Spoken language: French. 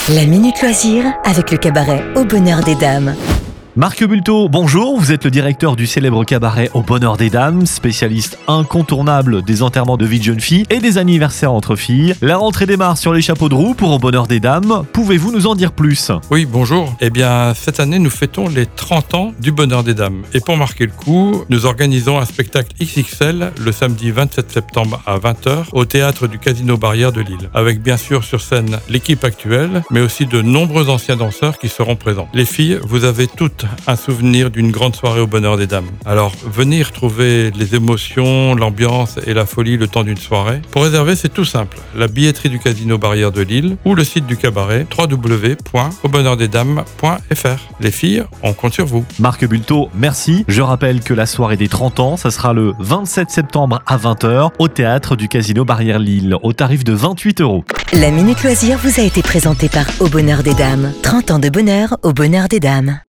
La Minute Loisir avec le cabaret Au Bonheur des Dames. Marc Bulto, bonjour, vous êtes le directeur du célèbre cabaret Au Bonheur des Dames, spécialiste incontournable des enterrements de vie de jeunes filles et des anniversaires entre filles. La rentrée démarre sur les chapeaux de roue pour Au Bonheur des Dames. Pouvez-vous nous en dire plus ? Oui, bonjour. Eh bien, cette année, nous fêtons les 30 ans du Bonheur des Dames. Et pour marquer le coup, nous organisons un spectacle XXL le samedi 27 septembre à 20h au théâtre du Casino Barrière de Lille. Avec bien sûr sur scène l'équipe actuelle, mais aussi de nombreux anciens danseurs qui seront présents. Les filles, vous avez toutes un souvenir d'une grande soirée au Bonheur des Dames. Alors, venez retrouver les émotions, l'ambiance et la folie le temps d'une soirée. Pour réserver, c'est tout simple. La billetterie du Casino Barrière de Lille ou le site du cabaret www.aubonheurdesdames.fr. Les filles, on compte sur vous. Marc Bulto, merci. Je rappelle que la soirée des 30 ans, ça sera le 27 septembre à 20h au théâtre du Casino Barrière Lille, au tarif de 28 €. La Minute Loisir vous a été présentée par Au Bonheur des Dames. 30 ans de bonheur au Bonheur des Dames.